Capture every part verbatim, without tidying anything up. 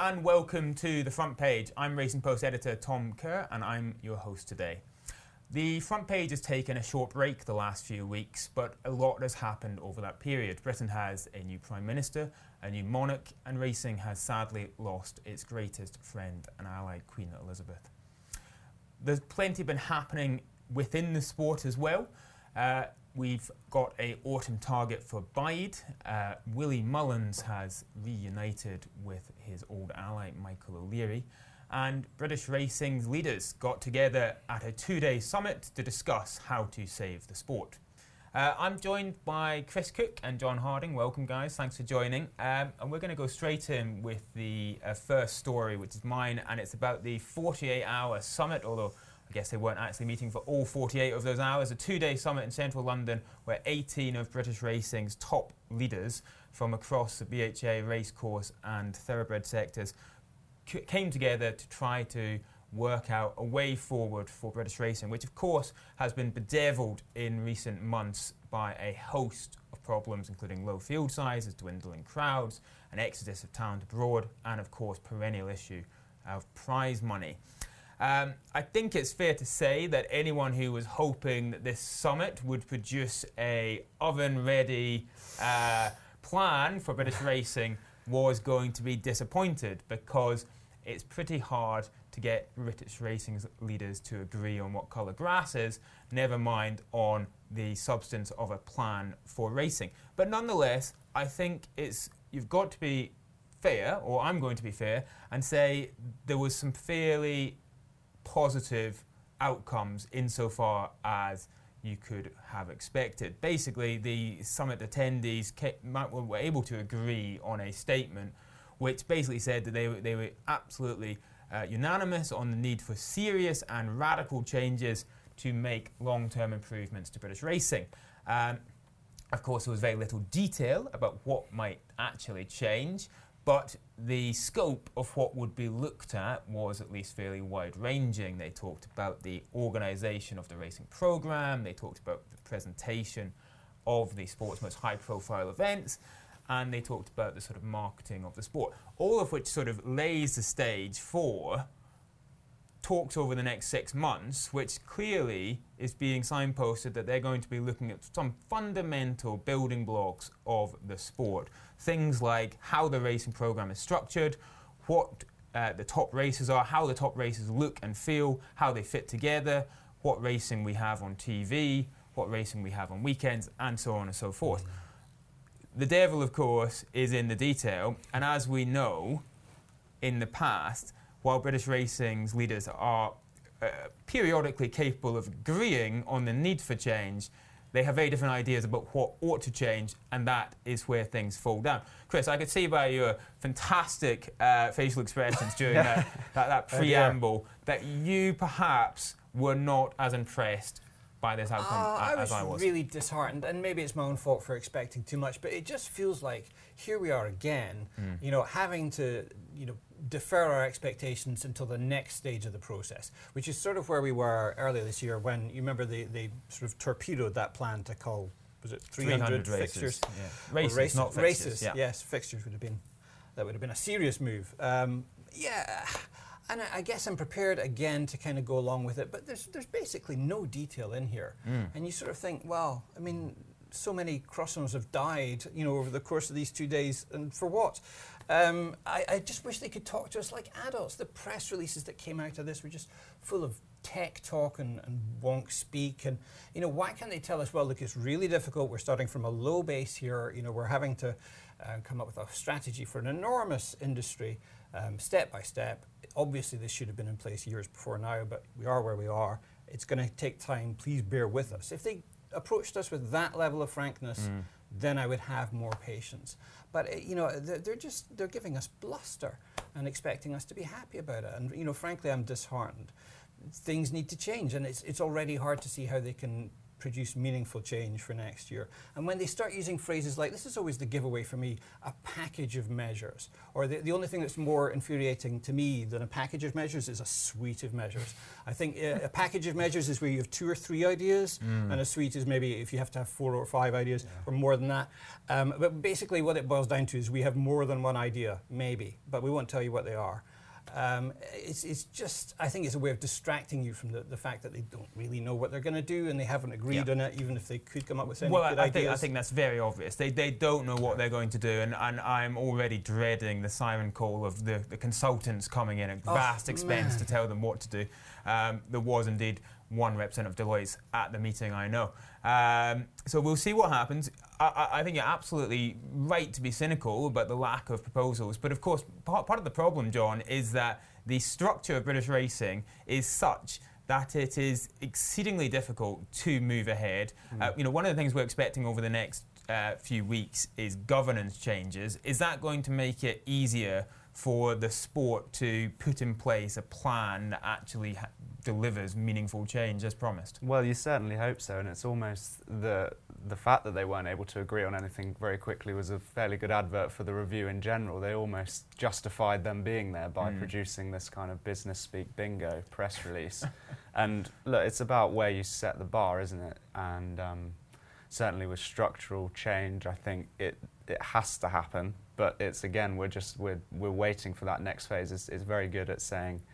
and welcome to The Front Page. I'm Racing Post editor Tom Kerr and I'm your host today. The Front Page has taken a short break the last few weeks, but a lot has happened over that period. Britain has a new Prime Minister, a new monarch, and racing has sadly lost its greatest friend and ally, Queen Elizabeth. There's plenty been happening within the sport as well. Uh, we've got an autumn target for Bide. Uh, Willie Mullins has reunited with his old ally, Michael O'Leary. And British racing's leaders got together at a two-day summit to discuss how to save the sport. Uh, I'm joined by Chris Cook and John Harding. Welcome, guys. Thanks for joining. Um, and we're going to go straight in with the uh, first story, which is mine, and it's about the forty-eight hour summit, although I guess they weren't actually meeting for all forty-eight of those hours. A two-day summit in central London where eighteen of British racing's top leaders from across the B H A racecourse and thoroughbred sectors came together to try to work out a way forward for British racing, which of course has been bedeviled in recent months by a host of problems, including low field sizes, dwindling crowds, an exodus of talent abroad, and of course perennial issue of prize money. Um, I think it's fair to say that anyone who was hoping that this summit would produce a oven-ready uh, plan for British racing was going to be disappointed, because it's pretty hard to get British racing's leaders to agree on what colour grass is, never mind on the substance of a plan for racing. But nonetheless, I think it's you've got to be fair, or I'm going to be fair, and say there was some fairly positive outcomes insofar as you could have expected. Basically, the summit attendees were able to agree on a statement which basically said that they were, they were absolutely uh, unanimous on the need for serious and radical changes to make long-term improvements to British racing. Um, of course, there was very little detail about what might actually change, but the scope of what would be looked at was at least fairly wide-ranging. They talked about the organisation of the racing programme, they talked about the presentation of the sport's most high-profile events, and they talked about the sort of marketing of the sport, all of which sort of lays the stage for talks over the next six months, which clearly is being signposted that they're going to be looking at some fundamental building blocks of the sport. Things like how the racing programme is structured, what uh, the top races are, how the top races look and feel, how they fit together, what racing we have on T V, what racing we have on weekends, and so on and so forth. The devil, of course, is in the detail, and as we know, in the past, while British racing's leaders are uh, periodically capable of agreeing on the need for change, they have very different ideas about what ought to change, and that is where things fall down. Chris, I could see by your fantastic uh, facial expressions during yeah. that, that, that preamble that you perhaps were not as impressed by this outcome uh, I as I was. really disheartened, and maybe it's my own fault for expecting too much, but it just feels like here we are again, mm. you know, having to, you know, defer our expectations until the next stage of the process, which is sort of where we were earlier this year when, you remember, they, they sort of torpedoed that plan to call, was it three hundred, three hundred fixtures? Yeah. Races, races, not fixtures. Races, yeah. yes, fixtures would have been, that would have been a serious move. Um, yeah. And I guess I'm prepared again to kind of go along with it, but there's there's basically no detail in here. Mm. And you sort of think, well, I mean, so many crossovers have died, you know, over the course of these two days, and for what? Um, I, I just wish they could talk to us like adults. The press releases that came out of this were just full of tech talk and, and wonk speak, and you know, why can't they tell us, well, look, it's really difficult, we're starting from a low base here, you know, we're having to uh, come up with a strategy for an enormous industry, um, step by step. Obviously this should have been in place years before now, but we are where we are. It's going to take time, please bear with us. If they approached us with that level of frankness, mm. then I would have more patience. But uh, you know, they're, they're just, they're giving us bluster and expecting us to be happy about it. And you know, frankly, I'm disheartened. Things need to change, and it's, it's already hard to see how they can produce meaningful change for next year. And when they start using phrases like, this is always the giveaway for me, a package of measures, or the, the only thing that's more infuriating to me than a package of measures is a suite of measures. I think uh, a package of measures is where you have two or three ideas, mm. and a suite is maybe if you have to have four or five ideas, yeah. or more than that. Um, but basically what it boils down to is we have more than one idea, maybe, but we won't tell you what they are. Um, it's, it's just, I think it's a way of distracting you from the, the fact that they don't really know what they're going to do and they haven't agreed yeah. on it, even if they could come up with any well, good I ideas. Think, I think that's very obvious. They, they don't know what they're going to do, and, and I'm already dreading the siren call of the, the consultants coming in at vast oh, expense man. to tell them what to do. Um, there was indeed one representative of Deloitte at the meeting, I know. Um, so we'll see what happens. I, I think you're absolutely right to be cynical about the lack of proposals. But of course, part, part of the problem, John, is that the structure of British racing is such that it is exceedingly difficult to move ahead. Mm. Uh, you know, one of the things we're expecting over the next uh, few weeks is governance changes. Is that going to make it easier for the sport to put in place a plan that actually ha delivers meaningful change as promised? Well, you certainly hope so, and it's almost the the fact that they weren't able to agree on anything very quickly was a fairly good advert for the review in general. They almost justified them being there by mm. producing this kind of business speak bingo press release. And look, it's about where you set the bar, isn't it? And um, certainly with structural change, I think it it has to happen. But it's again, we're just we're we're waiting for that next phase. It's, it's very good at saying,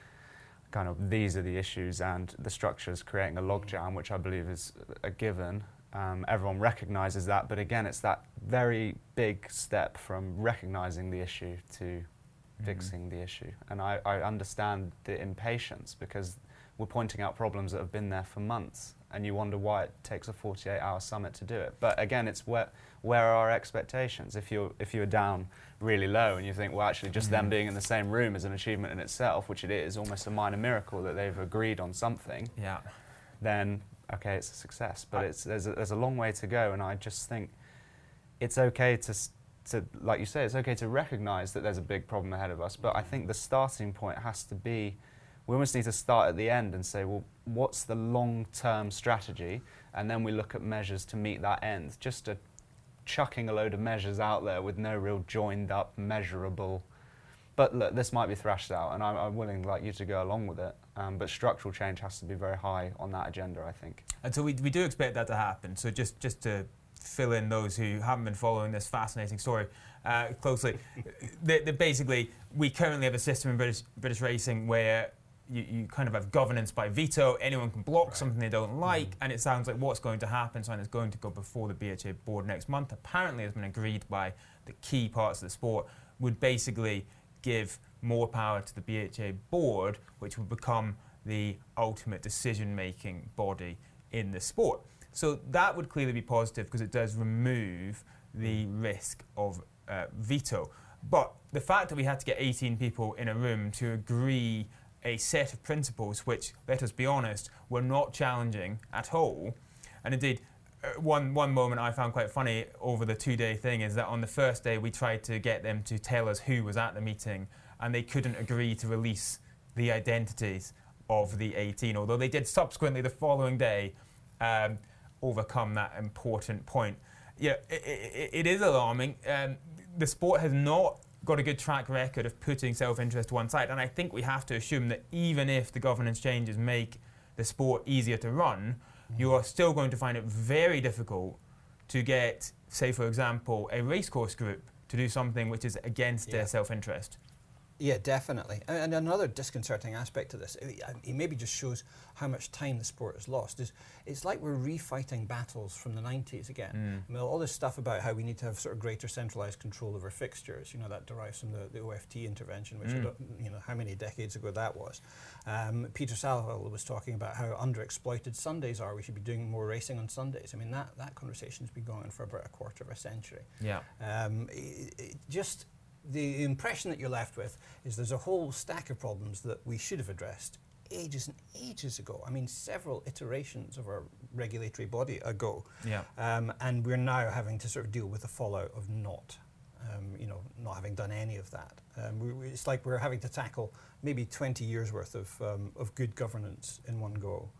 kind of, these are the issues, and the structure is creating a logjam, which I believe is a given. Um, everyone recognises that, but again, it's that very big step from recognising the issue to mm-hmm. fixing the issue. And I, I understand the impatience, because we're pointing out problems that have been there for months, and you wonder why it takes a forty-eight hour summit to do it. But again, it's where where are our expectations? If you're if you're down really low and you think, well, actually, just mm. them being in the same room is an achievement in itself, which it is, almost a minor miracle that they've agreed on something. Yeah. Then okay, it's a success. But it's there's a, there's a long way to go, and I just think it's okay to. to, like you say, it's okay to recognise that there's a big problem ahead of us. But I think the starting point has to be, we almost need to start at the end and say, well, what's the long-term strategy? And then we look at measures to meet that end. Just a chucking a load of measures out there with no real joined-up, measurable. But look, this might be thrashed out, and I'm, I'm willing, like you, to go along with it. Um, but structural change has to be very high on that agenda, I think. And so we, we do expect that to happen. So just, just to fill in those who haven't been following this fascinating story uh, closely, the, the basically, we currently have a system in British, British racing where You, you kind of have governance by veto. Anyone can block right. something they don't like, mm. and it sounds like what's going to happen, something that's going to go before the B H A board next month, apparently has been agreed by the key parts of the sport, would basically give more power to the B H A board, which would become the ultimate decision-making body in the sport. So that would clearly be positive, because it does remove the risk of uh, veto. But the fact that we had to get eighteen people in a room to agree a set of principles which, let us be honest, were not challenging at all. And indeed, uh, one, one moment I found quite funny over the two-day thing is that on the first day we tried to get them to tell us who was at the meeting, and they couldn't agree to release the identities of the eighteen, although they did subsequently the following day um, overcome that important point. Yeah, it, it, it is alarming. Um, the sport has not got a good track record of putting self-interest to one side, and I think we have to assume that even if the governance changes make the sport easier to run, mm. you are still going to find it very difficult to get, say for example, a racecourse group to do something which is against yeah. their self-interest. Yeah, definitely. And another disconcerting aspect to this, it maybe just shows how much time the sport has lost, is it's like we're refighting battles from the nineties again. Mm. I mean, all this stuff about how we need to have sort of greater centralised control over fixtures, you know, that derives from the, the O F T intervention, which mm. I don't, you know, how many decades ago that was. Um, Peter Saville was talking about how underexploited Sundays are. We should be doing more racing on Sundays. I mean, that, that conversation's been going on for about a quarter of a century. Yeah. Um, it, it just... The impression that you're left with is there's a whole stack of problems that we should have addressed ages and ages ago. I mean, several iterations of our regulatory body ago. Yeah. Um, and we're now having to sort of deal with the fallout of not, um, you know, not having done any of that. Um, we, we, it's like we're having to tackle maybe twenty years worth of, um, of good governance in one go.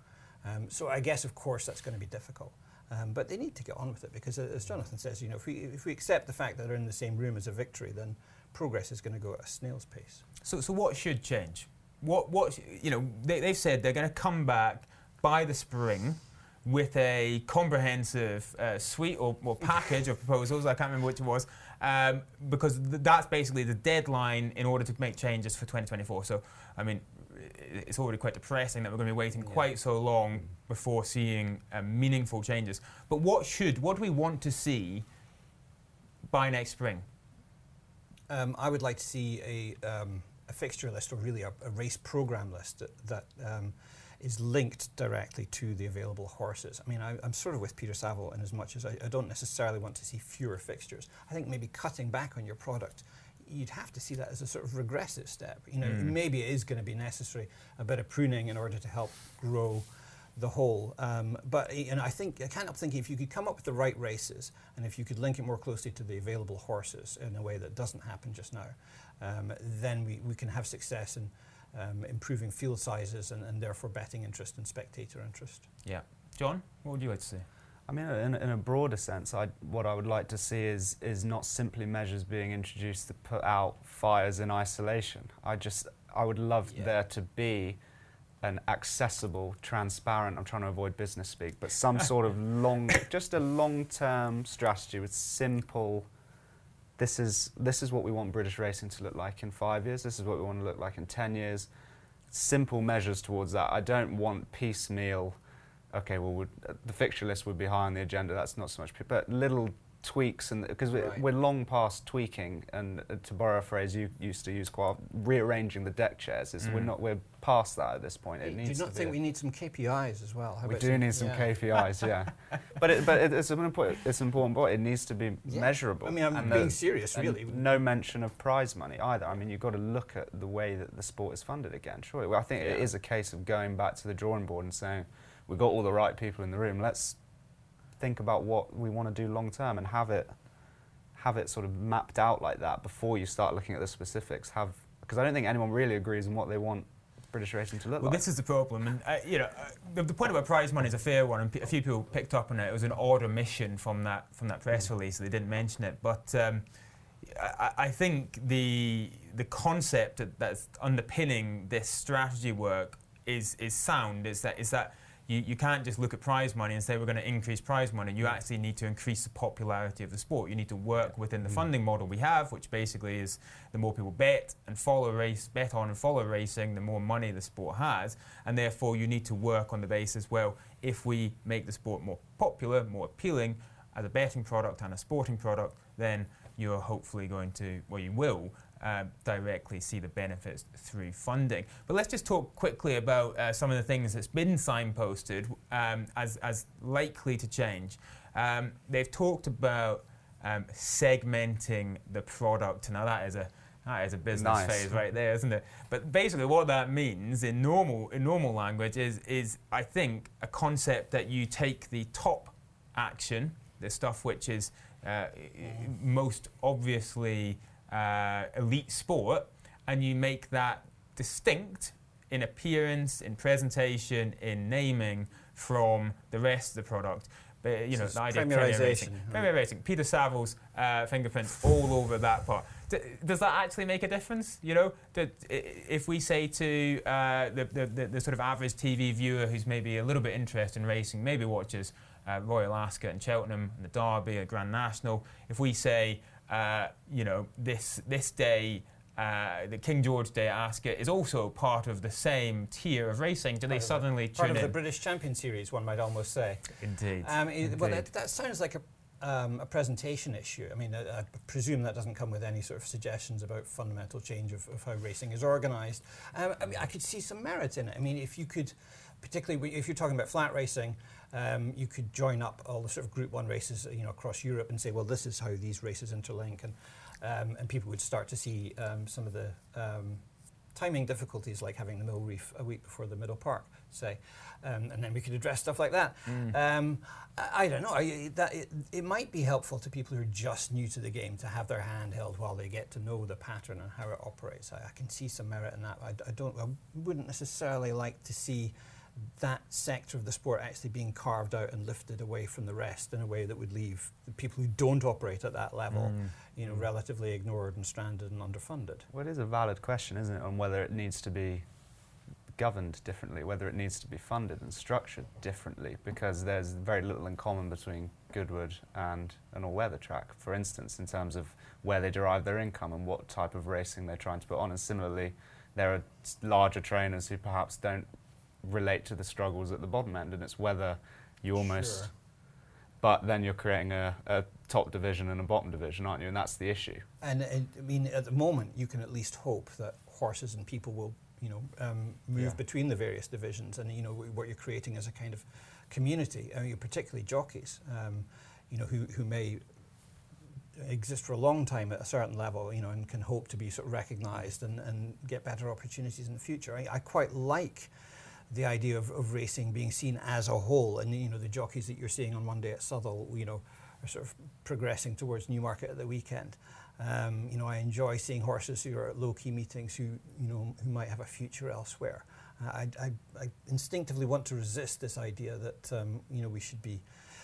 Um, so I guess, of course, that's going to be difficult. Um, but they need to get on with it because, uh, as Jonathan says, you know, if we, if we accept the fact that they're in the same room as a victory, then progress is going to go at a snail's pace. So, so what should change? What, what, you know, they, they've said they're going to come back by the spring with a comprehensive uh, suite or, or package of proposals. I can't remember which it was, um, because th that's basically the deadline in order to make changes for twenty twenty-four. So, I mean, it's already quite depressing that we're going to be waiting yeah. quite so long before seeing uh, meaningful changes. But what should, what do we want to see by next spring? Um, I would like to see a, um, a fixture list, or really a, a race program list that, that um, is linked directly to the available horses. I mean, I, I'm sort of with Peter Saville in as much as I, I don't necessarily want to see fewer fixtures. I think maybe cutting back on your product, you'd have to see that as a sort of regressive step. You know, mm. maybe it is going to be necessary, a bit of pruning in order to help grow the whole. Um, but you know, I think I can't help thinking if you could come up with the right races, and if you could link it more closely to the available horses in a way that doesn't happen just now, um, then we, we can have success in um, improving field sizes and, and therefore betting interest and spectator interest. Yeah, John, what would you like to see? I mean, in, in a broader sense, I, what I would like to see is is not simply measures being introduced to put out fires in isolation. I just, I would love yeah. there to be an accessible, transparent, I'm trying to avoid business speak, but some sort of long, just a long-term strategy with simple, this is, this is what we want British racing to look like in five years, this is what we want to look like in ten years. Simple measures towards that. I don't want piecemeal, okay, well, would, uh, the fixture list would be high on the agenda, that's not so much, but little tweaks, and because we're, right. we're long past tweaking, and uh, to borrow a phrase you used to use quite, rearranging the deck chairs, is mm. we're not, we're past that at this point. It you needs do not to think be we need some K P Is as well? How we about do some, need some yeah. K P Is, yeah. But it, but it, it's an important, it's an important point. It needs to be yeah. measurable. I mean, I'm and being the, serious, really. No mention of prize money either. I mean, you've got to look at the way that the sport is funded again. Surely, well, I think yeah. it is a case of going back to the drawing board and saying, we've got all the right people in the room. Let's think about what we want to do long term and have it have it sort of mapped out like that before you start looking at the specifics. Have because I don't think anyone really agrees on what they want British racing to look well, like. Well, this is the problem, and uh, you know, uh, the, the point about prize money is a fair one, and p a few people picked up on it. It was an odd omission from that from that press release, so they didn't mention it. But um, I, I think the the concept that, that's underpinning this strategy work is is sound. Is that is that. You, you can't just look at prize money and say we're going to increase prize money. You actually need to increase the popularity of the sport. You need to work within the funding model we have, which basically is the more people bet and follow race, bet on and follow racing, the more money the sport has. And therefore you need to work on the basis, well, if we make the sport more popular, more appealing as a betting product and a sporting product, then you're hopefully going to, well, you will, Uh, directly see the benefits through funding. But let's just talk quickly about uh, some of the things that's been signposted um, as, as likely to change. Um, they've talked about um, segmenting the product. Now that is a that is a business nice. phase right there, isn't it? But basically what that means in normal in normal language is is I think a concept that you take the top action, the stuff which is uh, most obviously Uh, elite sport, and you make that distinct in appearance, in presentation, in naming from the rest of the product. But you know, the idea of Premier Racing, Premier Racing, Peter Saville's uh, fingerprints all over that part. D does that actually make a difference? You know, that if we say to uh, the, the, the the sort of average T V viewer who's maybe a little bit interested in racing, maybe watches uh, Royal Ascot and Cheltenham and the Derby, a Grand National, if we say Uh, you know, this this day, uh, the King George Day at Ascot is also part of the same tier of racing. Do they suddenly tune in? Part of the British Champion Series, one might almost say. Indeed. Um, it, Indeed. Well, that, that sounds like a, um, a presentation issue. I mean, I, I presume that doesn't come with any sort of suggestions about fundamental change of, of how racing is organised. Um, I mean, I could see some merit in it. I mean, if you could, particularly if you're talking about flat racing, Um, you could join up all the sort of Group One races, you know, across Europe, and say, well, this is how these races interlink, and um, and people would start to see um, some of the um, timing difficulties, like having the Mill Reef a week before the Middle Park, say, um, and then we could address stuff like that. Mm. Um, I, I don't know. I, that it, it might be helpful to people who are just new to the game to have their hand held while they get to know the pattern and how it operates. I, I can see some merit in that. I, I don't. I wouldn't necessarily like to see that sector of the sport actually being carved out and lifted away from the rest in a way that would leave the people who don't operate at that level, mm. you know, mm. relatively ignored and stranded and underfunded. Well, it is a valid question, isn't it, on whether it needs to be governed differently, whether it needs to be funded and structured differently, because there's very little in common between Goodwood and an all-weather track, for instance, in terms of where they derive their income and what type of racing they're trying to put on. And similarly, there are larger trainers who perhaps don't relate to the struggles at the bottom end, and it's whether you almost... Sure. But then you're creating a, a top division and a bottom division, aren't you? And that's the issue. And, and I mean, at the moment, you can at least hope that horses and people will, you know, um, move Yeah. between the various divisions, and you know what you're creating is a kind of community. I mean, particularly jockeys, um, you know, who who may exist for a long time at a certain level, you know, and can hope to be sort of recognised and, and get better opportunities in the future. I, I quite like the idea of, of racing being seen as a whole, and you know, the jockeys that you're seeing on Monday at Southall, you know, are sort of progressing towards Newmarket at the weekend. Um, you know, I enjoy seeing horses who are at low-key meetings who, you know, who might have a future elsewhere. Uh, I, I, I instinctively want to resist this idea that, um, you know, we should be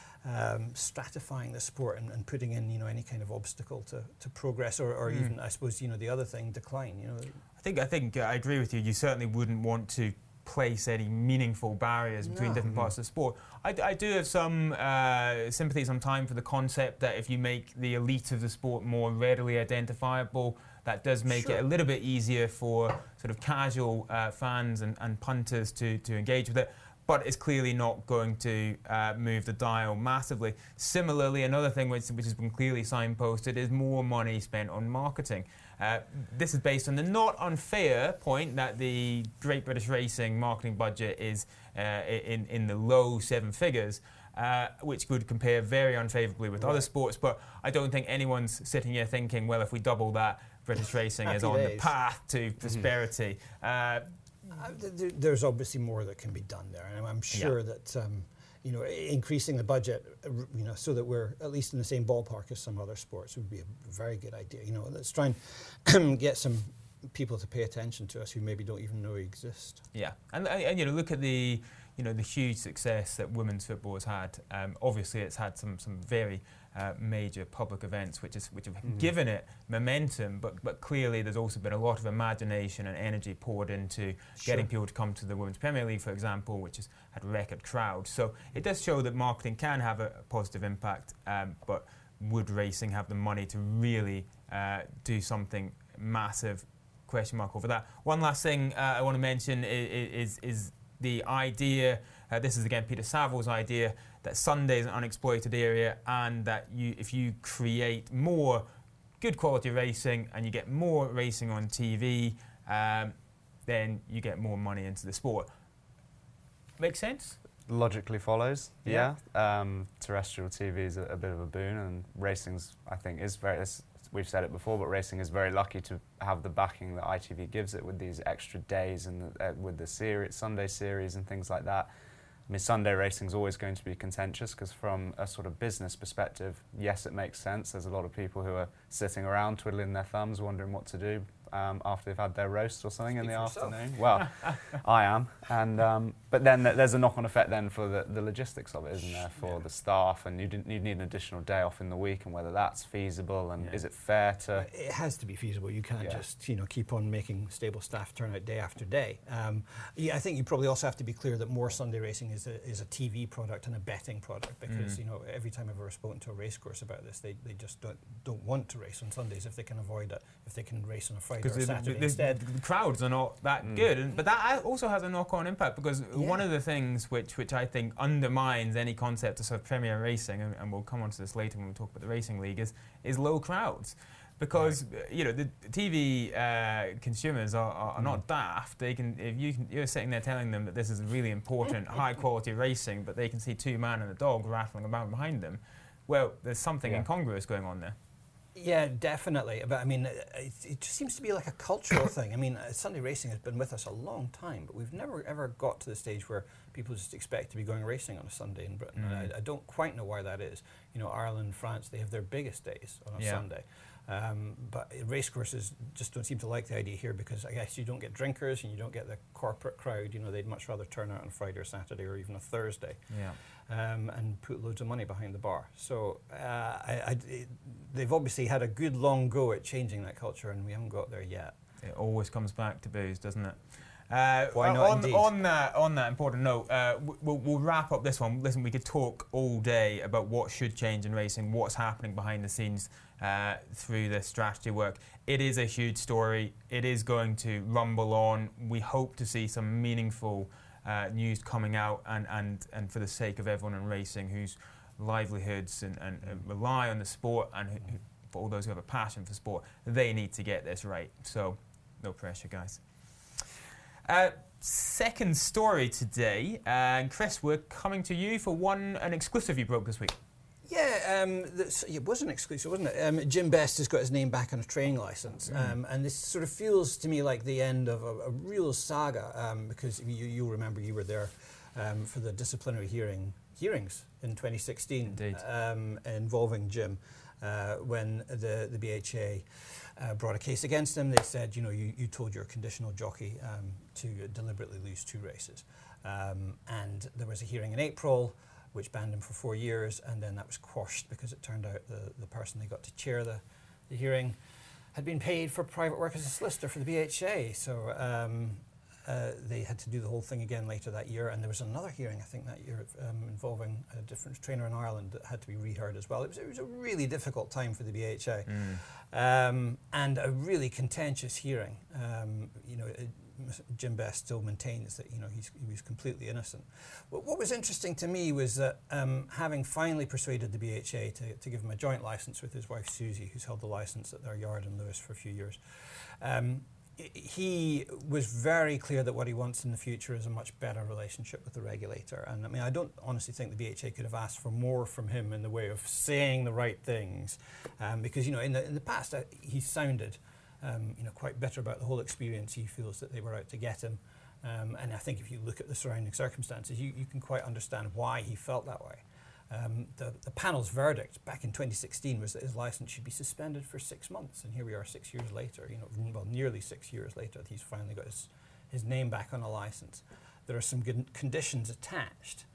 um, stratifying the sport and, and putting in, you know, any kind of obstacle to, to progress, or, or mm. even, I suppose, you know, the other thing, decline. You know, I think I think uh, I agree with you. You certainly wouldn't want to place any meaningful barriers between no. different parts of the sport. I, I do have some uh, sympathy sometimes for the concept that if you make the elite of the sport more readily identifiable, that does make sure. it a little bit easier for sort of casual uh, fans and, and punters to, to engage with it. But it's clearly not going to uh, move the dial massively. Similarly, another thing which, which has been clearly signposted is more money spent on marketing. Uh, this is based on the not unfair point that the Great British Racing marketing budget is uh, in, in the low seven figures, uh, which would compare very unfavourably with right. other sports. But I don't think anyone's sitting here thinking, well, if we double that, British Racing is on days. the path to prosperity. Mm-hmm. uh, Uh, th there's obviously more that can be done there, and I'm sure yeah. that um, you know, increasing the budget, uh, you know, so that we're at least in the same ballpark as some other sports would be a very good idea. You know, let's try and get some people to pay attention to us who maybe don't even know we exist. Yeah, and, and, and you know, look at the you know the huge success that women's football has had. Um, obviously, it's had some some very Uh, major public events which is which have mm. given it momentum, but but clearly there's also been a lot of imagination and energy poured into sure. getting people to come to the Women's Premier League, for example, which has had record crowds. So it does show that marketing can have a, a positive impact, um, but would racing have the money to really uh, do something massive? Question mark over that. One last thing uh, I want to mention is is, is the idea, uh, this is again Peter Saville's idea, that Sunday is an unexploited area, and that you, if you create more good quality racing and you get more racing on T V, um, then you get more money into the sport. Make sense? Logically follows, yeah. yeah. Um, terrestrial T V is a, a bit of a boon, and racing's, I think, is very, it's, we've said it before, but racing is very lucky to have the backing that I T V gives it with these extra days and the, uh, with the series, Sunday series and things like that. I mean, Sunday racing is always going to be contentious because from a sort of business perspective, yes, it makes sense. There's a lot of people who are sitting around twiddling their thumbs, wondering what to do um, after they've had their roast or something Speak in the yourself. afternoon. Well, I am. And um, but then th there's a knock-on effect then for the, the logistics of it, isn't there, for yeah. the staff, and you you need an additional day off in the week, and whether that's feasible, and yeah. is it fair to... It has to be feasible. You can't Yeah. just, you know, keep on making stable staff turn out day after day. Um, yeah, I think you probably also have to be clear that more Sunday racing is a, is a T V product and a betting product, because, mm. you know, every time I've ever spoken to a racecourse about this, they, they just don't, don't want to race on Sundays if they can avoid it, if they can race on a Friday or a the, Saturday the, the, instead. the crowds are not that Mm. good, and, but that also has a knock-on impact, because Yeah. one of the things which which I think undermines any concept of sort of Premier Racing, and, and we'll come on to this later when we talk about the Racing League, is, is low crowds. Because right. you know the T V uh, consumers are, are, are mm. not daft. They can, if you can, you're sitting there telling them that this is really important, high quality racing, but they can see two man and a dog rattling about behind them. Well, there's something yeah. incongruous going on there. Yeah, definitely. But I mean, it, it just seems to be like a cultural thing. I mean, uh, Sunday racing has been with us a long time, but we've never ever got to the stage where people just expect to be going racing on a Sunday in Britain. Mm. And I, I don't quite know why that is. You know, Ireland, France, they have their biggest days on a Yeah. Sunday. Um, but racecourses just don't seem to like the idea here because I guess you don't get drinkers and you don't get the corporate crowd. You know, they'd much rather turn out on Friday or Saturday or even a Thursday Yeah. um, and put loads of money behind the bar. So uh, I, I, it, they've obviously had a good long go at changing that culture and we haven't got there yet. It always comes back to booze, doesn't it? Uh, Why not, on, indeed? on that on that important note, uh, we'll, we'll wrap up this one. Listen, we could talk all day about what should change in racing, what's happening behind the scenes uh, through this strategy work. It is a huge story. It is going to rumble on. We hope to see some meaningful uh, news coming out, and, and, and for the sake of everyone in racing whose livelihoods and, and, and rely on the sport, and who, who, for all those who have a passion for sport, they need to get this right. So, no pressure, guys. Uh, second story today, uh, and Chris, we're coming to you for one an exclusive you broke this week. Yeah, um, this, it was an exclusive, wasn't it? Um, Jim Best has got his name back on a training licence, Mm. um, and this sort of feels to me like the end of a, a real saga, um, because you, you'll remember you were there um, for the disciplinary hearing hearings in twenty sixteen um, involving Jim, uh, when the, the B H A Uh, brought a case against him. They said, you know, you, you told your conditional jockey um, to deliberately lose two races. Um, and there was a hearing in April which banned him for four years, and then that was quashed because it turned out the, the person they got to chair the, the hearing had been paid for private work as a solicitor for the B H A. So um, uh, they had to do the whole thing again later that year, and there was another hearing, I think, that year um, involving a different trainer in Ireland that had to be reheard as well. It was, it was a really difficult time for the B H A. Mm. Um, and a really contentious hearing. Um, you know, it, Jim Best still maintains that you know he's, he was completely innocent. But what was interesting to me was that um, having finally persuaded the B H A to, to give him a joint license with his wife Susie, who's held the license at their yard in Lewis for a few years, um, he was very clear that what he wants in the future is a much better relationship with the regulator. And I mean, I don't honestly think the B H A could have asked for more from him in the way of saying the right things, um, because you know, in the in the past uh, he sounded, um, you know, quite bitter about the whole experience. He feels that they were out to get him, um, and I think if you look at the surrounding circumstances, you, you can quite understand why he felt that way. Um, the, the panel's verdict back in twenty sixteen was that his license should be suspended for six months, and here we are six years later, you know, well, nearly six years later, he's finally got his, his name back on a license. There are some good conditions attached.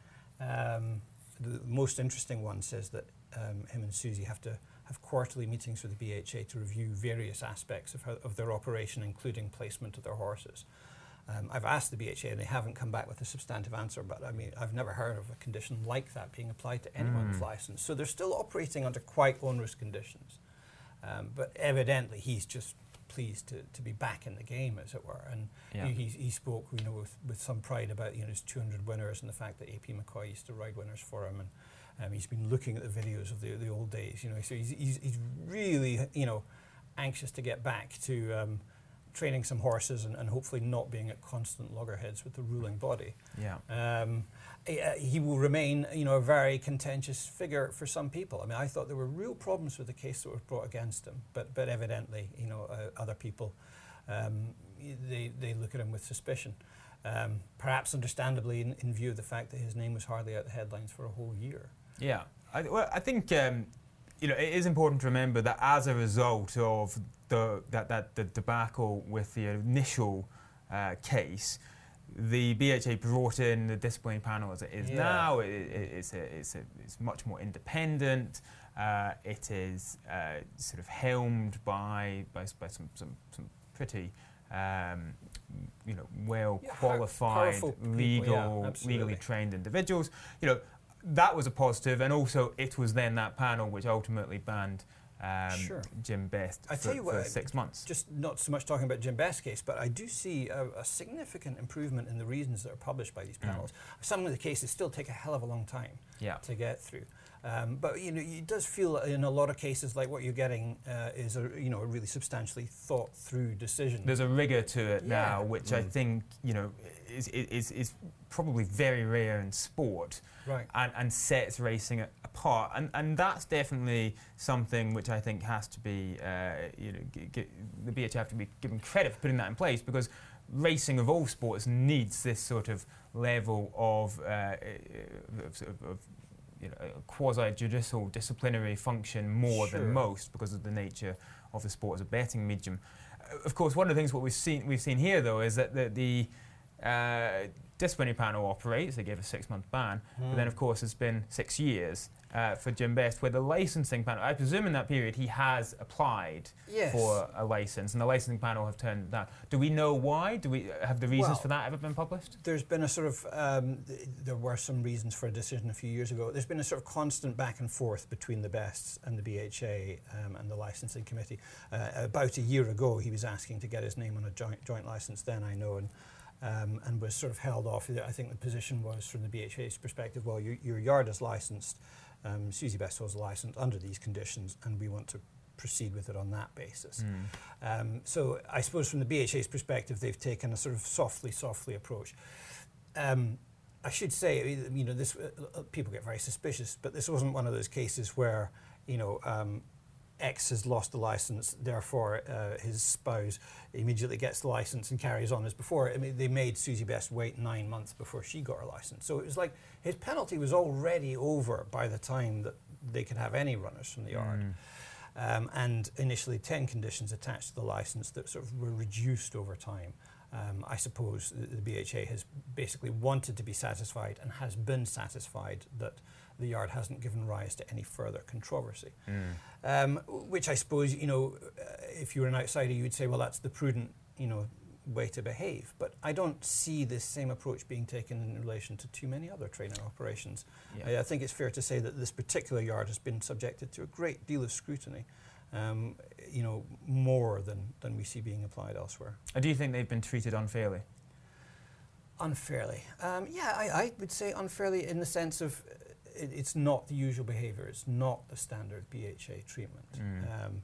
Um, the most interesting one says that um, him and Susie have to have quarterly meetings with the B H A to review various aspects of, how, of their operation, including placement of their horses. Um, I've asked the B H A and they haven't come back with a substantive answer, but I mean, I've never heard of a condition like that being applied to anyone's Mm. license. So they're still operating under quite onerous conditions. Um, but evidently he's just pleased to, to be back in the game, as it were. And Yeah. he, he, he spoke, you know, with, with some pride about you know his two hundred winners and the fact that A P McCoy used to ride winners for him. And um, he's been looking at the videos of the, the old days, you know. So he's, he's, he's really, you know, anxious to get back to um, training some horses and, and hopefully not being at constant loggerheads with the ruling body. Yeah. Um, he, uh, he will remain, you know, a very contentious figure for some people. I mean, I thought there were real problems with the case that was brought against him, but but evidently, you know, uh, other people, um, they they look at him with suspicion. Um, perhaps understandably, in, in view of the fact that his name was hardly out the headlines for a whole year. Yeah. I, well, I think um, you know it is important to remember that as a result of the that that the debacle with the initial uh, case, the B H A brought in the disciplinary panel as it is Yeah. now. It, it, it's, a, it's, a, it's much more independent. Uh, it is uh, sort of helmed by by, by some, some some pretty um, you know well Yeah, qualified powerful people, legal yeah, absolutely. legally trained individuals. You know that was a positive, and also it was then that panel which ultimately banned um, Sure. Jim Best I for, tell you what, for I- six months. Just not so much talking about Jim Best's case, but I do see a, a significant improvement in the reasons that are published by these panels. Some of the cases still take a hell of a long time Yeah. to get through. Um, but you know, it does feel in a lot of cases like what you're getting uh, is a you know a really substantially thought through decision. There's a rigor to it Yeah. now, which I think you know is, is is probably very rare in sport, Right. and, and sets racing a- apart. And and that's definitely something which I think has to be uh, you know g- g- the B H A have to be given credit for putting that in place, because racing of all sports needs this sort of level of, uh, of, of, of you know, quasi-judicial disciplinary function more Sure. than most because of the nature of the sport as a betting medium. Uh, of course, one of the things what we've seen we've seen here though is that the, the uh, disciplinary panel operates. They gave a six-month ban, Mm. but then of course it's been six years uh, for Jim Best, where the licensing panel, I presume in that period he has applied Yes. for a license, and the licensing panel have turned it down. Do we know why? Do we have the reasons Well, for that ever been published? There's been a sort of, um, th- there were some reasons for a decision a few years ago. There's been a sort of constant back and forth between the Bests and the B H A um, and the licensing committee. Uh, about a year ago, he was asking to get his name on a joint, joint license then, I know, and, um, and was sort of held off. I think the position was, from the B H A's perspective, well, your, your yard is licensed, um, Susie Best was licensed under these conditions, and we want to proceed with it on that basis. Mm. Um, so I suppose from the B H A's perspective, they've taken a sort of softly, softly approach. Um, I should say, you know, this uh, people get very suspicious, but this wasn't one of those cases where, you know, um, X has lost the license, therefore uh, his spouse immediately gets the license and carries on as before. I mean, they made Susie Best wait nine months before she got her license. So it was like his penalty was already over by the time that they could have any runners from the yard. Mm. Um, and initially ten conditions attached to the license that sort of were reduced over time. Um, I suppose the, the B H A has basically wanted to be satisfied and has been satisfied that the yard hasn't given rise to any further controversy. Mm. Um, which I suppose, you know, uh, if you were an outsider, you would say, well, that's the prudent, you know, way to behave. But I don't see this same approach being taken in relation to too many other training operations. Yeah. I, I think it's fair to say that this particular yard has been subjected to a great deal of scrutiny, um, you know, more than, than we see being applied elsewhere. And do you think they've been treated unfairly? Unfairly. Um, yeah, I, I would say unfairly in the sense of uh, it, it's not the usual behaviour. It's not the standard B H A treatment. Mm. Um,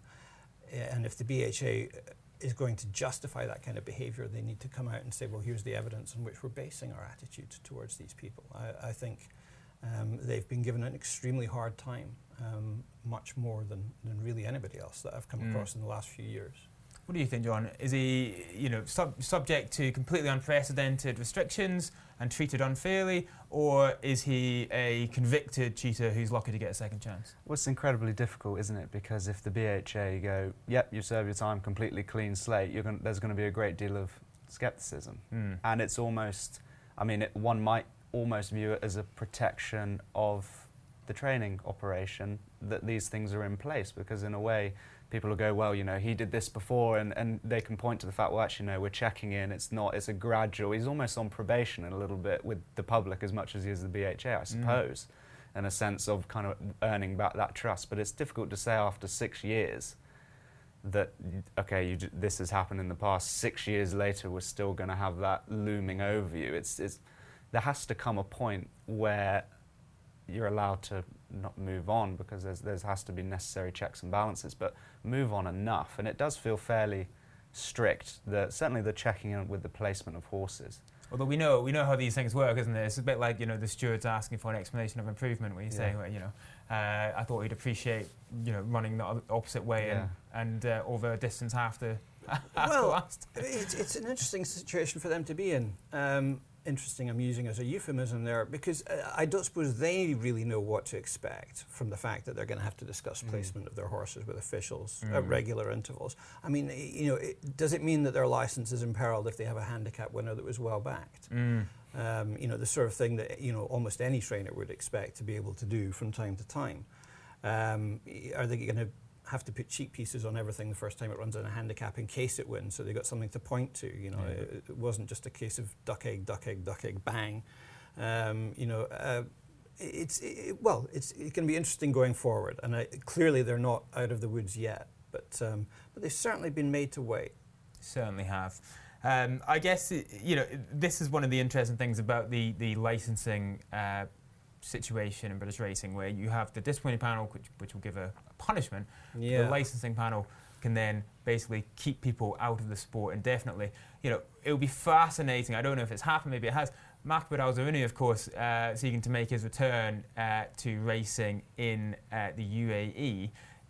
and if the B H A is going to justify that kind of behaviour, they need to come out and say, well, here's the evidence on which we're basing our attitude towards these people. I, I think um, they've been given an extremely hard time, um, much more than, than really anybody else that I've come Mm. across in the last few years. What do you think, John? Is he, you know, sub- subject to completely unprecedented restrictions and treated unfairly, or is he a convicted cheater who's lucky to get a second chance? Well, it's incredibly difficult, isn't it? Because if the B H A go, yep, you serve your time, completely clean slate, you're gonna, there's going to be a great deal of scepticism. Mm. And it's almost, I mean, it, one might almost view it as a protection of the training operation that these things are in place, because in a way, people will go, well, you know, he did this before, and, and they can point to the fact, well, actually, no, we're checking in, it's not, it's a gradual, he's almost on probation a little bit with the public as much as he is the B H A, I suppose, mm. in a sense of kind of earning back that trust. But it's difficult to say after six years that, okay, you d this has happened in the past, six years later, we're still going to have that looming over you. It's, it's, there has to come a point where you're allowed to not move on, because there's, there's has to be necessary checks and balances, but move on enough. And it does feel fairly strict, the, certainly the checking in with the placement of horses. Although we know we know how these things work, isn't it? It's a bit like, you know, the stewards asking for an explanation of improvement, where you say, Yeah. well, you know, uh, I thought he'd appreciate, you know, running the opposite way Yeah. and, and uh, over a distance after, after Well, last. it's, it's an interesting situation for them to be in. Um, interesting, I'm using as a euphemism there, because uh, I don't suppose they really know what to expect from the fact that they're going to have to discuss Mm. placement of their horses with officials Mm. at regular intervals. I mean, y- you know, it, does it mean that their license is imperiled if they have a handicap winner that was well backed? Mm. Um, you know, the sort of thing that, you know, almost any trainer would expect to be able to do from time to time. Um, y- are they going to have to put cheek pieces on everything the first time it runs in a handicap in case it wins, so they got something to point to? You know, Yeah. it, it wasn't just a case of duck egg, duck egg, duck egg, bang. Um, you know, uh, it's it, well, it's it can be interesting going forward, and I, clearly they're not out of the woods yet, but um, but they've certainly been made to wait. Certainly have. Um, I guess, you know, this is one of the interesting things about the, the licensing uh, situation in British racing, where you have the disciplinary panel, which, which will give a, a punishment. Yeah. The licensing panel can then basically keep people out of the sport indefinitely. You know, it would be fascinating. I don't know if it's happened, maybe it has. Mahmoud Al-Zaruni, of course, uh, seeking to make his return uh, to racing in uh, the U A E.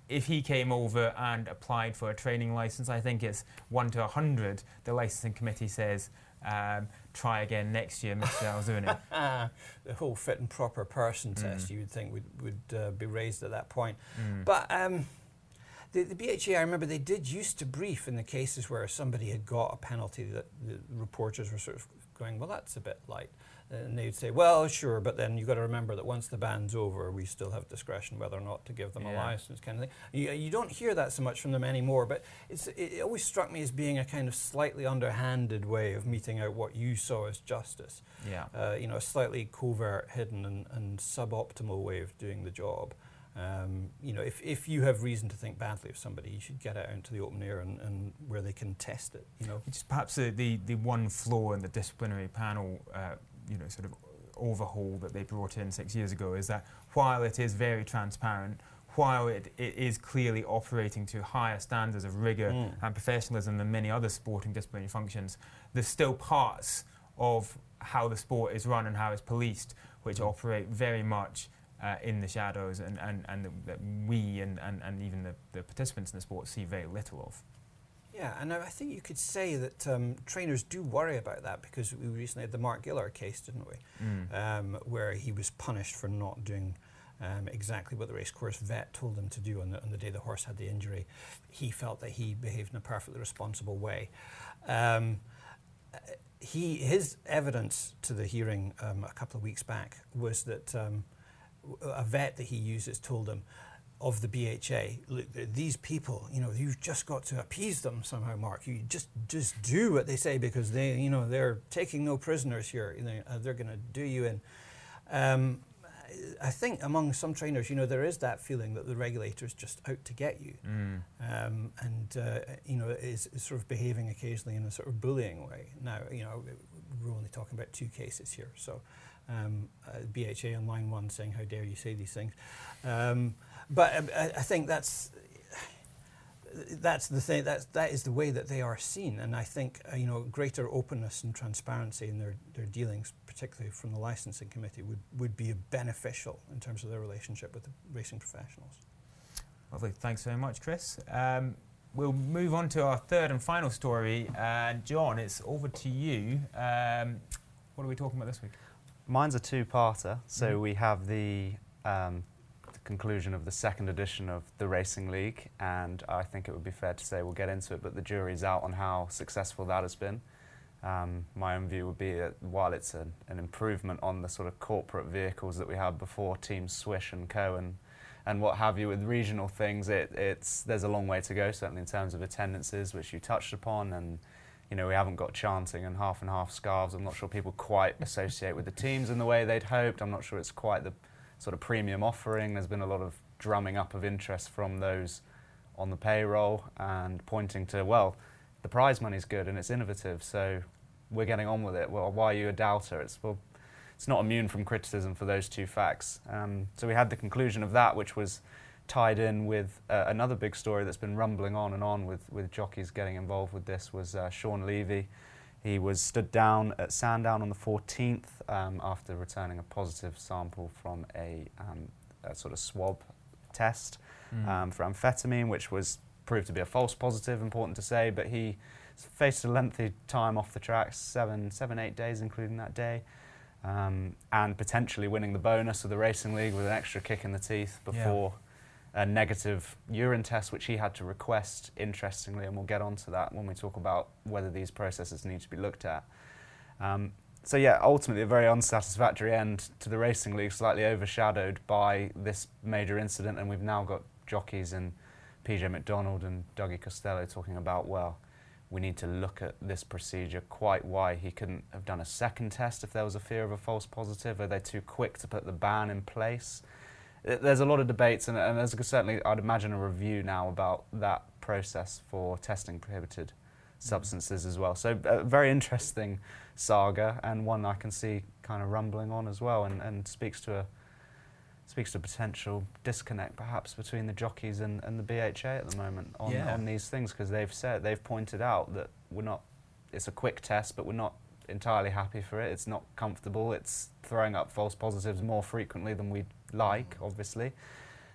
if he came over and applied for a training license, I think it's one to a hundred. The licensing committee says, um, try again next year, Mister Alzuni. The whole fit and proper person Mm. test, you would think, would, would uh, be raised at that point. Mm. But um, the, the B H A, I remember they did used to brief in the cases where somebody had got a penalty that the reporters were sort of going, well, that's a bit light. And they'd say, well, sure, but then you've got to remember that once the ban's over, we still have discretion whether or not to give them Yeah. a license, kind of thing. You, you don't hear that so much from them anymore, but it's, it always struck me as being a kind of slightly underhanded way of meting out what you saw as justice. Yeah. Uh, you know, a slightly covert, hidden, and, and suboptimal way of doing the job. Um, you know, if, if you have reason to think badly of somebody, you should get it out into the open air and, and where they can test it. You know, Just perhaps the, the, the one flaw in the disciplinary panel, uh, you know, sort of overhaul that they brought in six years ago is that while it is very transparent, while it, it is clearly operating to higher standards of rigour Mm. and professionalism than many other sporting disciplinary functions, there's still parts of how the sport is run and how it's policed which Mm. operate very much uh, in the shadows and, and, and the, that we and, and, and even the, the participants in the sport see very little of. yeah, and I think you could say that um, trainers do worry about that, because we recently had the Mark Gillard case, didn't we? Mm. Um, where he was punished for not doing um, exactly what the racecourse vet told him to do on the, on the day the horse had the injury. He felt that he behaved in a perfectly responsible way. Um, he, his evidence to the hearing um, a couple of weeks back was that um, a vet that he uses told him, of the B H A, look, these people, you know, you've just got to appease them somehow, Mark. You just just do what they say, because they, you know, they're taking no prisoners here. You know, uh, they're going to do you in. Um, I think among some trainers, you know, there is that feeling that the regulator's just out to get you, Mm. um, and uh, you know, is, is sort of behaving occasionally in a sort of bullying way. Now, you know, we're only talking about two cases here, so um, uh, B H A on line one saying, "How dare you say these things?" Um, But um, I, I think that's that's the thing. That's that is the way that they are seen, and I think uh, you know, greater openness and transparency in their, their dealings, particularly from the licensing committee, would would be beneficial in terms of their relationship with the racing professionals. Lovely, thanks very much, Chris. Um, we'll move on to our third and final story, and John, it's over to you. Um, what are we talking about this week? Mine's a two-parter. So Mhm. we have the um, conclusion of the second edition of the Racing League, and I think it would be fair to say we'll get into it, but the jury's out on how successful that has been. Um, my own view would be that while it's an, an improvement on the sort of corporate vehicles that we had before, Team Swish and Co and, and what have you with regional things, it, it's, there's a long way to go, certainly in terms of attendances, which you touched upon, and you know, we haven't got chanting and half and half scarves. I'm not sure people quite associate with the teams in the way they'd hoped. I'm not sure it's quite the sort of premium offering. There's been a lot of drumming up of interest from those on the payroll and pointing to, well, the prize money's good and it's innovative, so we're getting on with it. Well, why are you a doubter? It's, well, it's not immune from criticism for those two facts. Um, so we had the conclusion of that, which was tied in with uh, another big story that's been rumbling on and on with, with jockeys getting involved with this, was uh, Sean Levy. He was stood down at Sandown on the fourteenth um, after returning a positive sample from a, um, a sort of swab test Mm. um, for amphetamine, which was proved to be a false positive, important to say, but he faced a lengthy time off the tracks, seven, seven, eight days, including that day, um, and potentially winning the bonus of the Racing League with an extra kick in the teeth before a negative urine test, which he had to request, interestingly, and we'll get onto that when we talk about whether these processes need to be looked at. Um, so yeah, ultimately a very unsatisfactory end to the Racing League, slightly overshadowed by this major incident, and we've now got jockeys and P J McDonald and Dougie Costello talking about, well, we need to look at this procedure, quite why he couldn't have done a second test if there was a fear of a false positive. Are they too quick to put the ban in place? There's a lot of debates, and, and there's certainly, I'd imagine, a review now about that process for testing prohibited substances as well. So a very interesting saga, and one I can see kind of rumbling on as well, and, and speaks to a speaks to a potential disconnect perhaps between the jockeys and, and the B H A at the moment on, Yeah. on these things, because they've said, they've pointed out that we're not, it's a quick test, but we're not entirely happy for it. It's not comfortable. It's throwing up false positives more frequently than we'd like, obviously.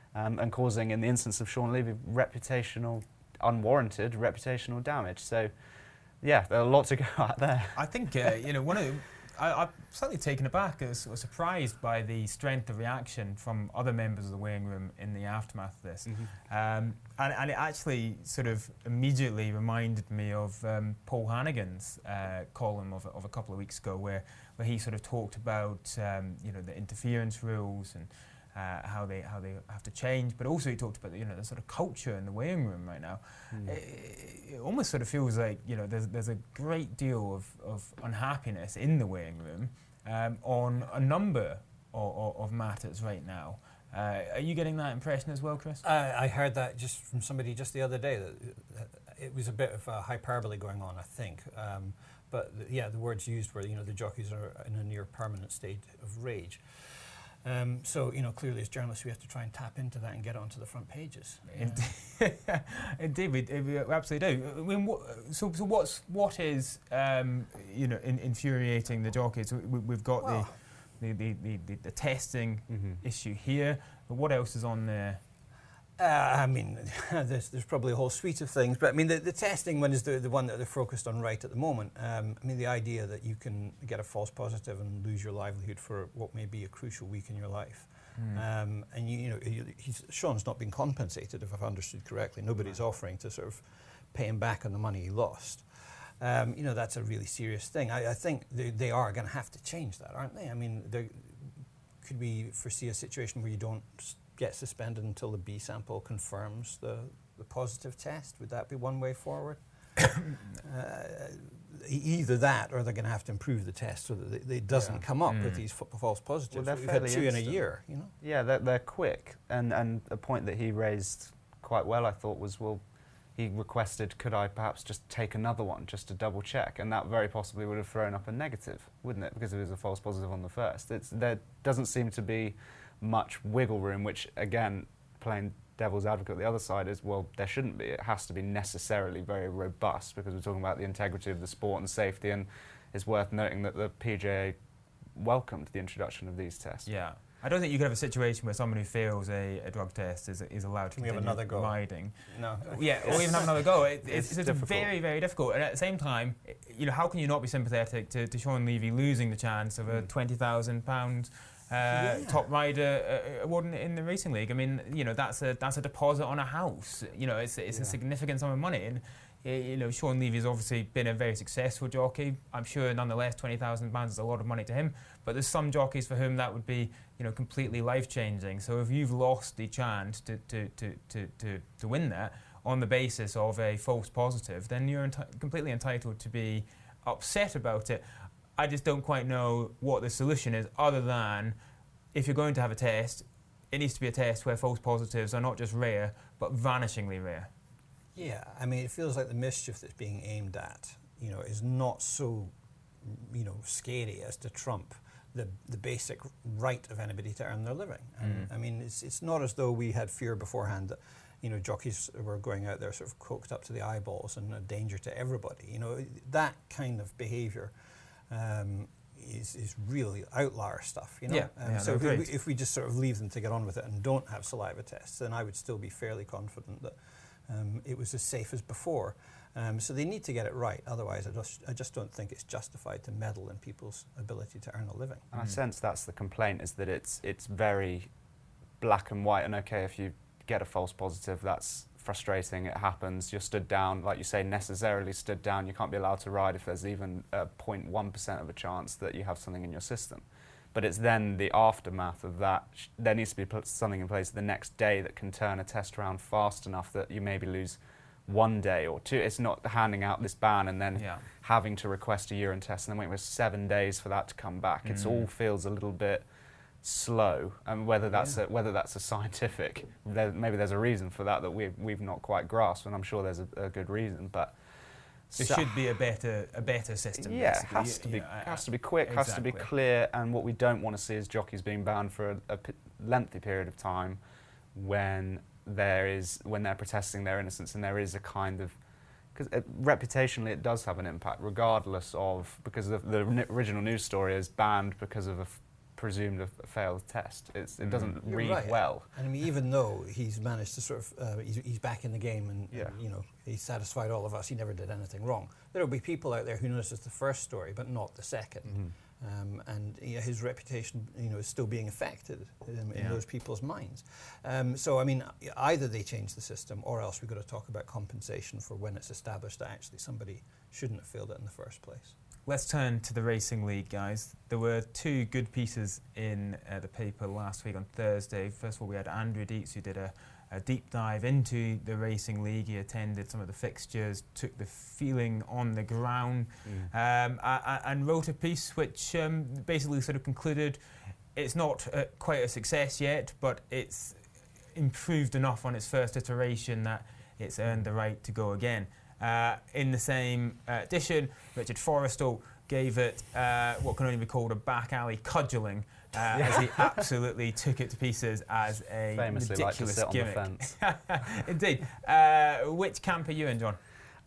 um, and causing, in the instance of Sean Levy, reputational, unwarranted reputational damage. So, yeah, there's a lot to go at there. I think, uh, you know, one of the, I, I'm slightly taken aback, I was, was surprised by the strength of reaction from other members of the weighing room in the aftermath of this. Mm-hmm. um, and, and it actually sort of immediately reminded me of um, Paul Hannigan's uh, column of, of a couple of weeks ago, where, where he sort of talked about, um, you know, the interference rules and Uh, how they how they have to change, but also he talked about, you know, the sort of culture in the weighing room right now. Mm. It, it almost sort of feels like, you know, there's there's a great deal of, of unhappiness in the weighing room um, on a number of, of, of matters right now. Uh, are you getting that impression as well, Chris? Uh, I heard that just from somebody just the other day, that uh, it was a bit of a hyperbole going on, I think. Um, but the, yeah, the words used were, you know, the jockeys are in a near permanent state of rage. Um, so, you know, clearly as journalists we have to try and tap into that and get onto the front pages. Yeah. Indeed, we, we absolutely do. I mean, what, so, so what's what is um, you know in, infuriating the jockeys? We, we've got well, the, the, the, the the testing mm-hmm. issue here, but what else is on there? Uh, I mean, there's, there's probably a whole suite of things, but I mean, the, the testing one is the, the one that they're focused on right at the moment. Um, I mean, the idea that you can get a false positive and lose your livelihood for what may be a crucial week in your life. Mm. Um, and, you, you know, he's, Sean's not been compensated, if I've understood correctly. Nobody's offering to sort of pay him back on the money he lost. Um, you know, that's a really serious thing. I, I think they, they are going to have to change that, aren't they? I mean, could we foresee a situation where you don't get suspended until the B sample confirms the, the positive test? Would that be one way forward? uh, either that, or they're going to have to improve the test so that it doesn't yeah. come up mm. with these f false positives. Well, We've had two instant. in a year, you know. Yeah, they're, they're quick, and and a point that he raised quite well, I thought, was, well, he requested, could I perhaps just take another one just to double check, and that very possibly would have thrown up a negative, wouldn't it? Because it was a false positive on the first. It's, there doesn't seem to be much wiggle room, which, again, playing devil's advocate, the other side is, well, there shouldn't be. It has to be necessarily very robust, because we're talking about the integrity of the sport and safety, and it's worth noting that the P G A welcomed the introduction of these tests. Yeah. I don't think you could have a situation where someone who fails a, a drug test is, is allowed to continue have another go. riding. No. Yeah, or even have another go. It, it's it's, it's difficult. very, very difficult. And at the same time, you know, how can you not be sympathetic to, to Sean Levy losing the chance of a mm. twenty thousand pound uh, yeah. top rider uh, award in, in the racing league? I mean, you know, that's a that's a deposit on a house. You know, it's it's yeah. a significant sum of money. And you know, Sean Levy has obviously been a very successful jockey. I'm sure, nonetheless, twenty thousand pounds is a lot of money to him. But there's some jockeys for whom that would be, you know, completely life-changing. So if you've lost the chance to to, to, to, to to win that on the basis of a false positive, then you're enti completely entitled to be upset about it. I just don't quite know what the solution is, other than if you're going to have a test, it needs to be a test where false positives are not just rare, but vanishingly rare. Yeah, I mean, it feels like the mischief that's being aimed at, you know, is not so, you know, scary as to trump the the basic right of anybody to earn their living. And mm. I mean, it's it's not as though we had fear beforehand that, you know, jockeys were going out there sort of coked up to the eyeballs and a danger to everybody. You know, that kind of behaviour um, is is really outlier stuff. You know, yeah, um, yeah, so if we, great. if we just sort of leave them to get on with it and don't have saliva tests, then I would still be fairly confident that Um, it was as safe as before. Um, so they need to get it right. Otherwise, I just, I just don't think it's justified to meddle in people's ability to earn a living. And mm. I sense that's the complaint, is that it's, it's very black and white. And okay, if you get a false positive, that's frustrating, it happens. You're stood down, like you say, necessarily stood down. You can't be allowed to ride if there's even a zero point one percent of a chance that you have something in your system. But it's then the aftermath of that. There needs to be put something in place the next day that can turn a test around fast enough that you maybe lose one day or two. It's not handing out this ban and then yeah. having to request a urine test and then waiting for seven days for that to come back. Mm. It all feels a little bit slow, and whether that's yeah. a, whether that's a scientific, there, maybe there's a reason for that that we've we've not quite grasped, and I'm sure there's a, a good reason, but. There so should be a better a better system. Yeah, basically. it has to be you know, has to be quick, exactly. has to be clear, and what we don't want to see is jockeys being banned for a, a p lengthy period of time, when there is when they're protesting their innocence, and there is a kind of, because reputationally it does have an impact, regardless of, because the, the original news story is banned because of a f presumed a failed test. It's, it doesn't You're read right. well. And I mean, even though he's managed to sort of, uh, he's, he's back in the game and, Yeah. and, you know, he's satisfied all of us, he never did anything wrong. There will be people out there who notices the first story, but not the second. Mm-hmm. Um, and you know, his reputation, you know, is still being affected um, in Yeah. those people's minds. Um, so, I mean, either they change the system, or else we've got to talk about compensation for when it's established that actually somebody shouldn't have failed it in the first place. Let's turn to the Racing League, guys. There were two good pieces in uh, the paper last week on Thursday. First of all, we had Andrew Dietz, who did a, a deep dive into the Racing League. He attended some of the fixtures, took the feeling on the ground, Mm. um, a- a- and wrote a piece which um, basically sort of concluded it's not uh, quite a success yet, but it's improved enough on its first iteration that it's earned the right to go again. Uh, in the same uh, edition, Richard Forrestal gave it uh, what can only be called a back alley cudgelling, uh, as he absolutely took it to pieces as a Famously like to ridiculous sit on the gimmick. fence. Indeed. Uh, which camp are you in, John?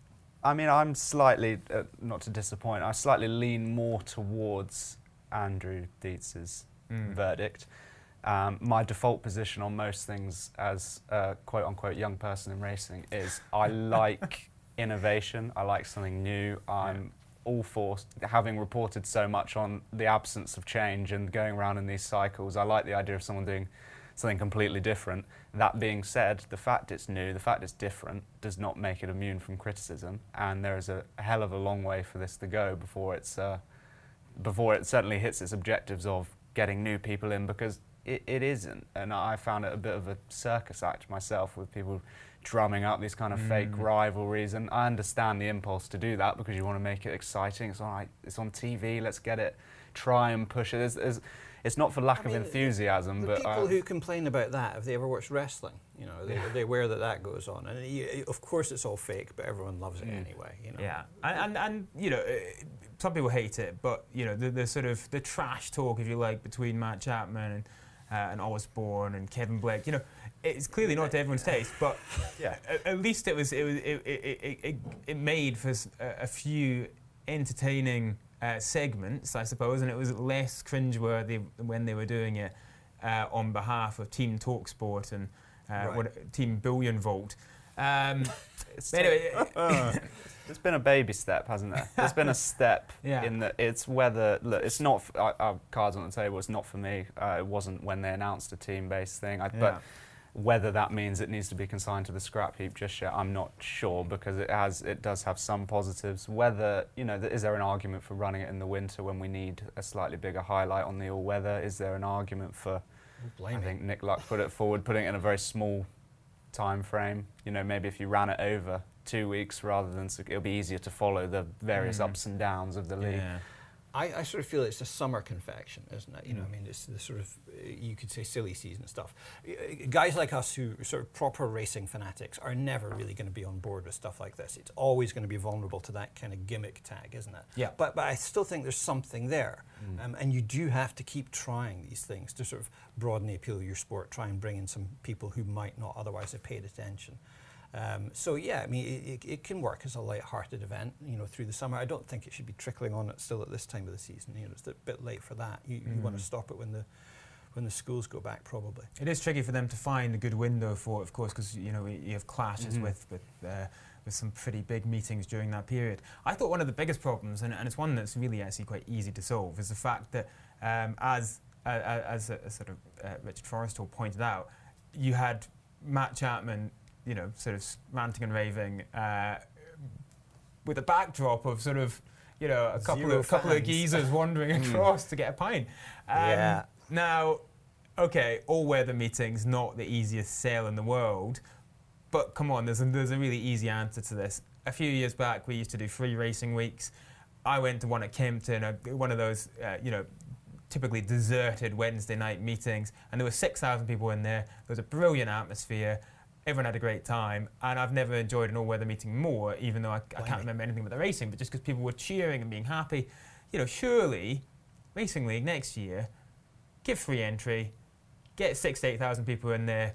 I mean, I'm slightly, uh, not to disappoint, I slightly lean more towards Andrew Dietz's Mm. verdict. Um, my default position on most things as a quote-unquote young person in racing is I like innovation, I like something new. I'm all for, having reported so much on the absence of change and going around in these cycles, I like the idea of someone doing something completely different. That being said, the fact it's new, the fact it's different, does not make it immune from criticism, and there is a hell of a long way for this to go before it's uh, before it certainly hits its objectives of getting new people in, because it, it isn't. And I found it a bit of a circus act myself, with people drumming up these kind of Mm. fake rivalries, and I understand the impulse to do that because you want to make it exciting. It's all right, it's on T V, let's get it, try and push it. There's, there's, it's not for lack I of mean, enthusiasm, The but people uh, who complain about that, have they ever watched wrestling? You know, they, they're aware that that goes on. And you, of course it's all fake, but everyone loves it Mm. anyway. You know? Yeah, and, and and you know, uh, some people hate it, but you know, the, the sort of the trash talk, if you like, between Matt Chapman and uh, and Osborne and Kevin Blake, you know, it's clearly not to everyone's taste, but yeah. at, at least it was it was it it, it, it, it made for s- a, a few entertaining uh, segments, I suppose, and it was less cringeworthy when they were doing it uh, on behalf of Team Talksport and uh, Right. what, Team Billion Volt. Um, It's but anyway, There's been a baby step, hasn't there? There's been a step Yeah. in that it's whether, look, it's not, f- I, I, cards on the table, it's not for me. Uh, it wasn't when they announced a team-based thing. I, Yeah. But whether that means it needs to be consigned to the scrap heap just yet, I'm not sure, because it has, it does have some positives. Whether, you know, th- is there an argument for running it in the winter when we need a slightly bigger highlight on the all-weather? Is there an argument for, I think Nick Luck put it forward, putting it in a very small time frame? You know, maybe if you ran it over two weeks rather than, so it'll be easier to follow the various Mm. ups and downs of the league. yeah. I, I sort of feel it's a summer confection, isn't it? You know, Mm. I mean, it's the sort of, uh, you could say silly season stuff. Uh, Guys like us who are sort of proper racing fanatics are never really going to be on board with stuff like this. It's always going to be vulnerable to that kind of gimmick tag, isn't it? Yeah. But, but I still think there's something there. Mm. Um, and you do have to keep trying these things to sort of broaden the appeal of your sport, try and bring in some people who might not otherwise have paid attention. Um, so yeah, I mean, it, it, it can work as a light-hearted event, you know, through the summer. I don't think it should be trickling on it still at this time of the season. You know, it's a bit late for that. You, you want Mm. to stop it when the when the schools go back, probably. It is tricky for them to find a good window for it, of course, because you know you have clashes Mhm. with with, uh, with some pretty big meetings during that period. I thought one of the biggest problems, and, and it's one that's really actually quite easy to solve, is the fact that um, as uh, as a, a sort of uh, Richard Forrestal pointed out, you had Matt Chapman, you know, sort of ranting and raving uh, with a backdrop of sort of, you know, a couple Zero of couple of fans. geezers wandering across to get a pint. Um, Yeah. Now, okay, all-weather meetings, not the easiest sale in the world, but come on, there's a, there's a really easy answer to this. A few years back, we used to do free racing weeks. I went to one at Kempton, a, one of those, uh, you know, typically deserted Wednesday night meetings, and there were six thousand people in there. There was a brilliant atmosphere. Everyone had a great time, and I've never enjoyed an all-weather meeting more, even though I, I can't remember anything about the racing, but just because people were cheering and being happy. You know, surely, Racing League next year, give free entry, get six to eight thousand people in there,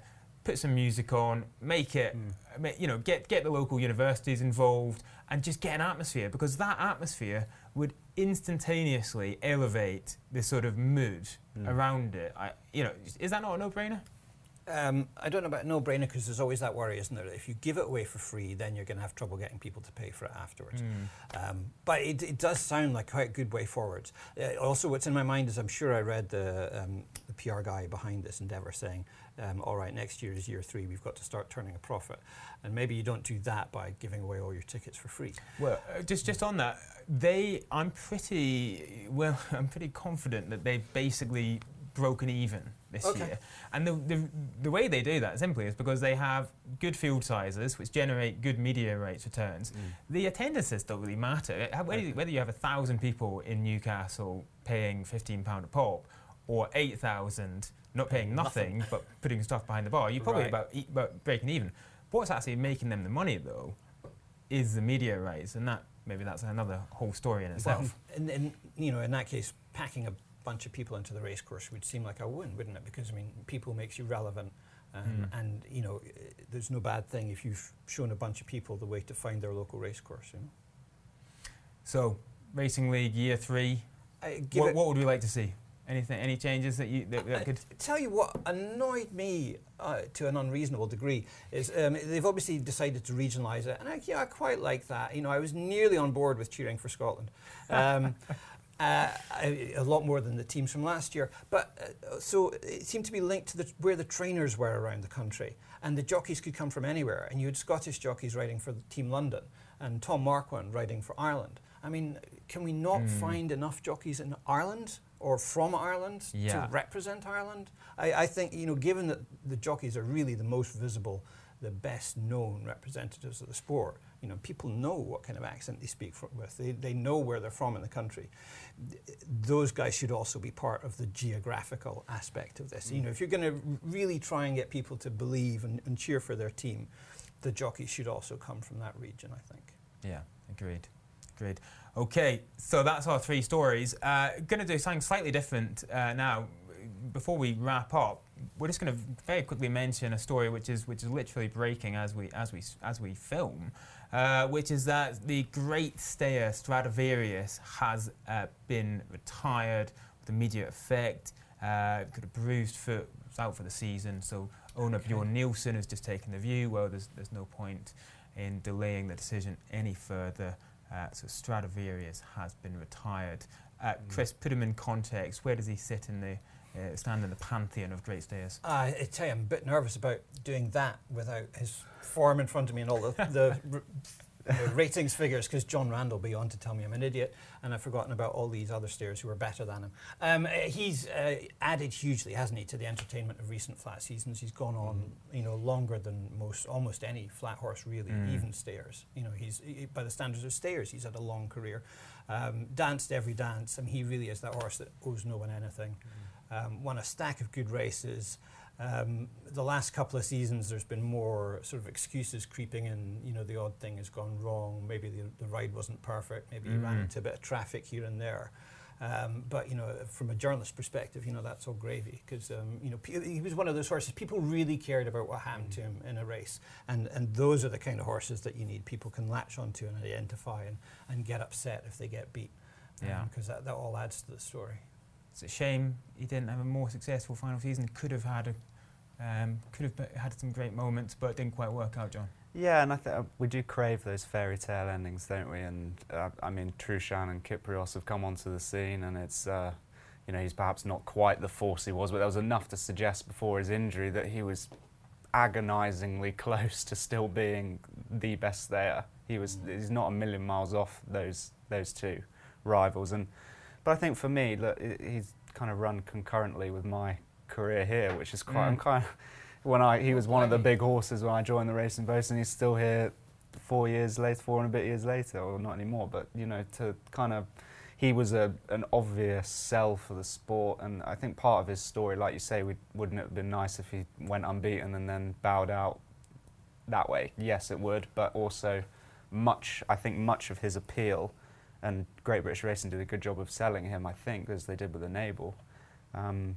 put some music on, make it, Mm. ma- you know, get get the local universities involved, and just get an atmosphere, because that atmosphere would instantaneously elevate the sort of mood Mm. around it. I, you know, is that not a no-brainer? Um, I don't know about no-brainer, because there's always that worry, isn't there? That if you give it away for free, then you're going to have trouble getting people to pay for it afterwards. Mm. Um, but it, it does sound like quite a good way forward. Uh, also, what's in my mind is I'm sure I read the, um, the P R guy behind this endeavour saying, um, all right, next year is year three, we've got to start turning a profit. And maybe you don't do that by giving away all your tickets for free. Well, uh, just just on that, they, I'm pretty well, I'm pretty confident that they've basically broken even this Okay. year. And the, the the way they do that simply is because they have good field sizes, which generate good media rights returns. Mm. The attendances don't really matter. How- Whether, Okay. whether you have a thousand people in Newcastle paying fifteen pound a pop, or eight thousand not paying nothing, but putting stuff behind the bar, you're probably Right. about, e- about breaking even. What's actually making them the money, though, is the media rights, and that maybe that's another whole story in itself. Well, and, and, you know, in that case, packing a bunch of people into the racecourse would seem like a win, wouldn't it? Because, I mean, people makes you relevant. Um, Mm. And, you know, uh, there's no bad thing if you've shown a bunch of people the way to find their local racecourse, you know. So, Racing League Year Three. I give What, it, what would we like to see? Anything? Any changes that you that, that I- could? tell you what annoyed me uh, to an unreasonable degree is um, they've obviously decided to regionalise it, and I, yeah, I quite like that. You know, I was nearly on board with cheering for Scotland. Um, Uh, I- a lot more than the teams from last year. But uh, so it seemed to be linked to the, where the trainers were around the country. And the jockeys could come from anywhere. And you had Scottish jockeys riding for Team London and Tom Marquand riding for Ireland. I mean, can we not Mm. find enough jockeys in Ireland or from Ireland Yeah. to represent Ireland? I, I think, you know, given that the jockeys are really the most visible, the best known representatives of the sport, you know, people know what kind of accent they speak fr- with. They, they know where they're from in the country. Th- Those guys should also be part of the geographical aspect of this. You know, if you're going to really try and get people to believe and, and cheer for their team, the jockeys should also come from that region, I think. Yeah, agreed. Agreed. Okay, so that's our three stories. Uh, going to do something slightly different uh, now. Before we wrap up, we're just going to very quickly mention a story which is which is literally breaking as we as we as we film, uh, which is that the Great Stayer Stradivarius has uh, been retired with immediate effect. Uh, got a bruised foot, was out for the season. So owner Okay. Bjorn Nielsen has just taken the view. Well, there's there's no point in delaying the decision any further. Uh, so Stradivarius has been retired. Uh, Chris, put him in context. Where does he sit in the uh, stand in the pantheon of great stayers? I, I tell you, I'm a bit nervous about doing that without his form in front of me and all the, the r- uh, ratings figures, because John Randall will be on to tell me I'm an idiot, and I've forgotten about all these other stayers who are better than him. Um, uh, he's uh, added hugely, hasn't he, to the entertainment of recent flat seasons. He's gone on, you know, longer than most, almost any flat horse really, Mm. even stayers. You know, he's he, by the standards of stayers, he's had a long career. Um, danced every dance. I mean, he really is that horse that owes no one anything. Um, won a stack of good races. Um, the last couple of seasons, there's been more sort of excuses creeping in. You know, the odd thing has gone wrong. Maybe the, the ride wasn't perfect. Maybe he ran Mm. into a bit of traffic here and there. Um, but you know, from a journalist perspective, you know that's all gravy, because um, you know p- he was one of those horses people really cared about what happened to him in a race, and and those are the kind of horses that you need. People can latch onto and identify and, and get upset if they get beat. Yeah. Because that, that all adds to the story. It's a shame he didn't have a more successful final season. Could have had a, um, could have be- had some great moments, but it didn't quite work out, John. Yeah, and I think uh, we do crave those fairy tale endings, don't we? And uh, I mean, Trushan and Kyprios have come onto the scene, and it's, uh, you know, he's perhaps not quite the force he was, but there was enough to suggest before his injury that he was agonisingly close to still being the best stayer. He was, he's not a million miles off those those two rivals, and but I think for me, look, i- he's kind of run concurrently with my career here, which is quite. Mm. I'm kind of, when I he was one of the Blimey. big horses when I joined the Racing Post, and he's still here four years later, four and a bit years later, or not anymore. But you know, to kind of, he was a an obvious sell for the sport, and I think part of his story, like you say, we, wouldn't it have been nice if he went unbeaten and then bowed out that way? Yes, it would, but also much. I think much of his appeal, and Great British Racing did a good job of selling him. I think, as they did with Enable. Um,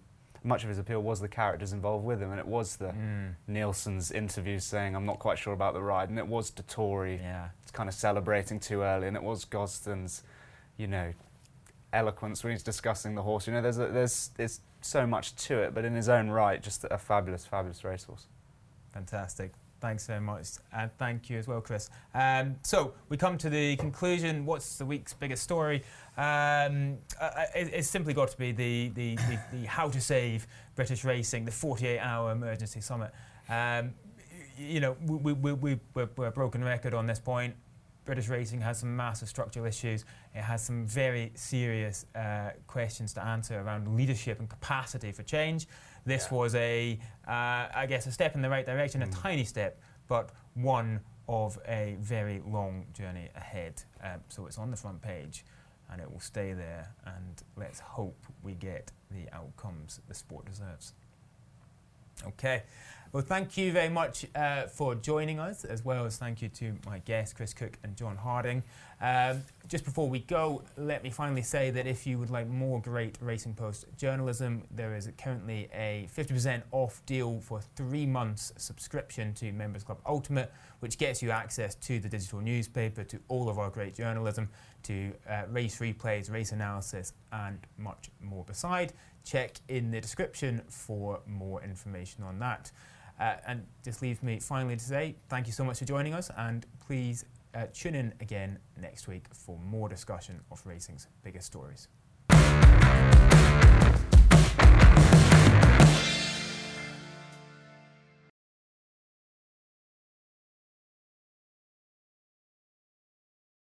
much of his appeal was the characters involved with him, and it was the Mm. Nielsen's interviews saying, I'm not quite sure about the ride, and it was Dettori Yeah. kind of celebrating too early, and it was Gosden's, you know, eloquence when he's discussing the horse. You know, there's a, there's there's so much to it, but in his own right, just a fabulous, fabulous racehorse. Fantastic. Thanks very much. And thank you as well, Chris. Um, so we come to the conclusion. What's the week's biggest story? Um, uh, it, it's simply got to be the, the, the, the How to Save British Racing, the forty-eight hour emergency summit. Um, you know, we, we, we, we're, we're a broken record on this point. British Racing has some massive structural issues. It has some very serious uh, questions to answer around leadership and capacity for change. This Yeah. was a, uh, I guess, a step in the right direction, Mm. a tiny step, but one of a very long journey ahead. Um, so it's on the front page, and it will stay there. And let's hope we get the outcomes the sport deserves. Okay. Well, thank you very much uh, for joining us, as well as thank you to my guests, Chris Cook and John Harding. Um, just before we go, let me finally say that if you would like more great Racing Post journalism, there is currently a fifty percent off deal for three months subscription to Members Club Ultimate, which gets you access to the digital newspaper, to all of our great journalism, to uh, race replays, race analysis, and much more beside. Check in the description for more information on that. Uh, and just leaves me finally to say thank you so much for joining us, and please uh, tune in again next week for more discussion of racing's biggest stories.